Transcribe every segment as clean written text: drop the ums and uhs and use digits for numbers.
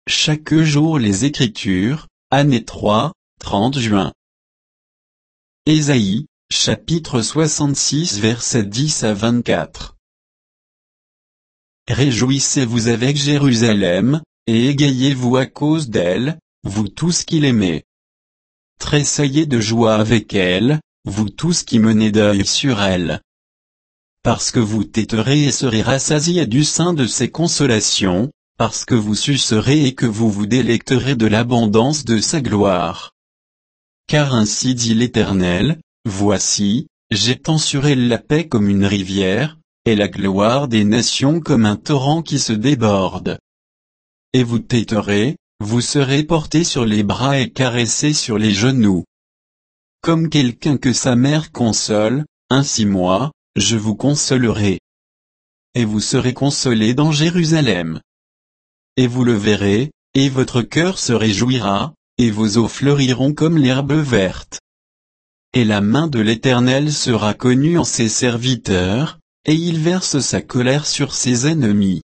chaque jour les Écritures, année 3, 30 juin. Ésaïe, chapitre 66 versets 10 à 24. Réjouissez-vous avec Jérusalem, et égayez-vous à cause d'elle, vous tous qui l'aimez. Tressaillez de joie avec elle, vous tous qui menez deuil sur elle. Parce que vous téterez et serez rassasiés du sein de ses consolations, parce que vous sucerez et que vous vous délecterez de l'abondance de sa gloire. Car ainsi dit l'Éternel, voici, j'étends sur elle la paix comme une rivière, et la gloire des nations comme un torrent qui se déborde. Et vous téterez, vous serez portés sur les bras et caressés sur les genoux. Comme quelqu'un que sa mère console, ainsi moi, je vous consolerai. Et vous serez consolés dans Jérusalem. Et vous le verrez, et votre cœur se réjouira, et vos eaux fleuriront comme l'herbe verte. Et la main de l'Éternel sera connue en ses serviteurs, et il verse sa colère sur ses ennemis.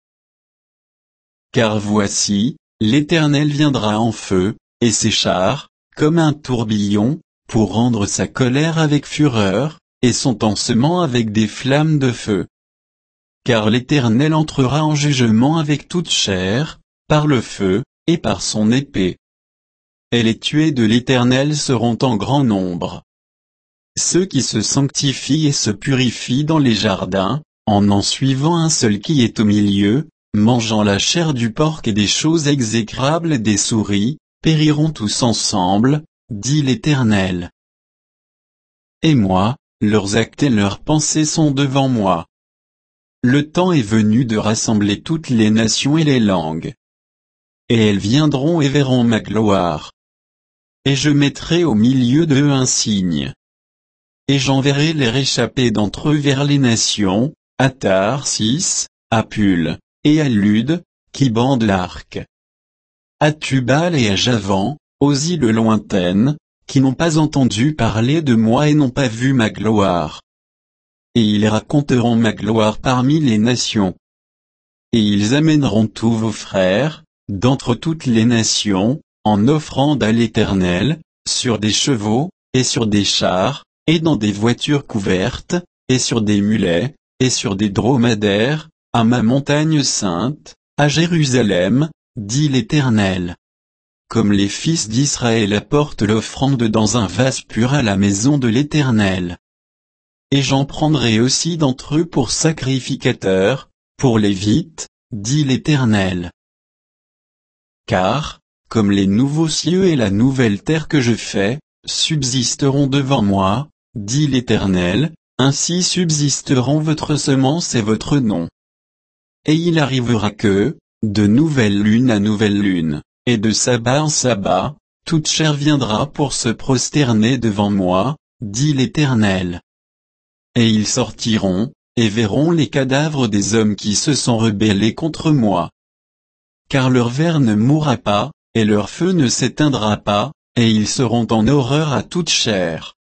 Car voici, l'Éternel viendra en feu, et ses chars, comme un tourbillon, pour rendre sa colère avec fureur, et son pansement avec des flammes de feu. Car l'Éternel entrera en jugement avec toute chair, par le feu, et par son épée. Et les tués de l'Éternel seront en grand nombre. Ceux qui se sanctifient et se purifient dans les jardins, en suivant un seul qui est au milieu, mangeant la chair du porc et des choses exécrables et des souris, périront tous ensemble, dit l'Éternel. Et moi, leurs actes et leurs pensées sont devant moi. Le temps est venu de rassembler toutes les nations et les langues. Et elles viendront et verront ma gloire. Et je mettrai au milieu d'eux un signe. Et j'enverrai les réchappés d'entre eux vers les nations, à Tarsis, à Pul, et à Lude, qui bandent l'arc. À Tubal et à Javan, aux îles lointaines, qui n'ont pas entendu parler de moi et n'ont pas vu ma gloire. Et ils raconteront ma gloire parmi les nations. Et ils amèneront tous vos frères, d'entre toutes les nations, en offrande à l'Éternel, sur des chevaux, et sur des chars, et dans des voitures couvertes, et sur des mulets, et sur des dromadaires, à ma montagne sainte, à Jérusalem, dit l'Éternel. Comme les fils d'Israël apportent l'offrande dans un vase pur à la maison de l'Éternel. Et j'en prendrai aussi d'entre eux pour sacrificateurs, pour Lévites, dit l'Éternel. Car, comme les nouveaux cieux et la nouvelle terre que je fais, subsisteront devant moi, dit l'Éternel, ainsi subsisteront votre semence et votre nom. Et il arrivera que, de nouvelle lune à nouvelle lune, et de sabbat en sabbat, toute chair viendra pour se prosterner devant moi, dit l'Éternel. Et ils sortiront, et verront les cadavres des hommes qui se sont rebellés contre moi. Car leur ver ne mourra pas, et leur feu ne s'éteindra pas, et ils seront en horreur à toute chair.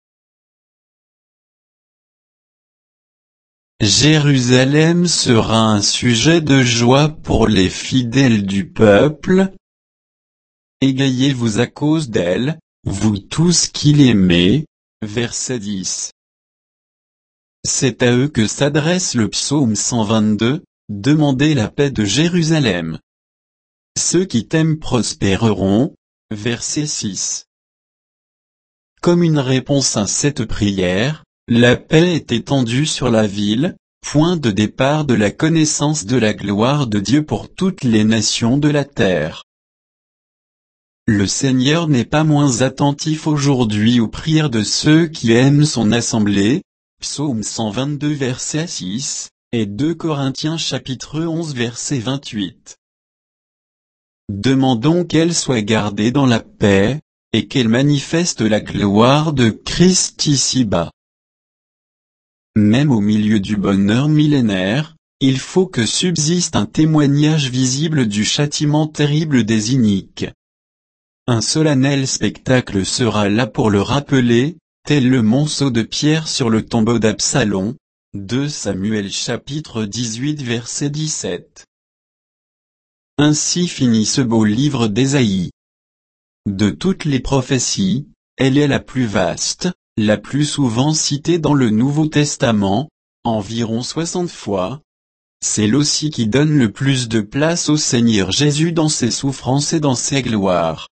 Jérusalem sera un sujet de joie pour les fidèles du peuple. Égayez-vous à cause d'elle, vous tous qui l'aimez. Verset 10. C'est à eux que s'adresse le psaume 122, demandez la paix de Jérusalem. Ceux qui t'aiment prospéreront. Verset 6. Comme une réponse à cette prière, la paix est étendue sur la ville, point de départ de la connaissance de la gloire de Dieu pour toutes les nations de la terre. Le Seigneur n'est pas moins attentif aujourd'hui aux prières de ceux qui aiment son assemblée, psaume 122 verset 6, et 2 Corinthiens chapitre 11 verset 28. Demandons qu'elle soit gardée dans la paix, et qu'elle manifeste la gloire de Christ ici-bas. Même au milieu du bonheur millénaire, il faut que subsiste un témoignage visible du châtiment terrible des iniques. Un solennel spectacle sera là pour le rappeler, tel le monceau de pierre sur le tombeau d'Absalom. 2 Samuel chapitre 18 verset 17. Ainsi finit ce beau livre d'Ésaïe. De toutes les prophéties, elle est la plus vaste, la plus souvent citée dans le Nouveau Testament, environ 60 fois. C'est aussi qui donne le plus de place au Seigneur Jésus dans ses souffrances et dans ses gloires.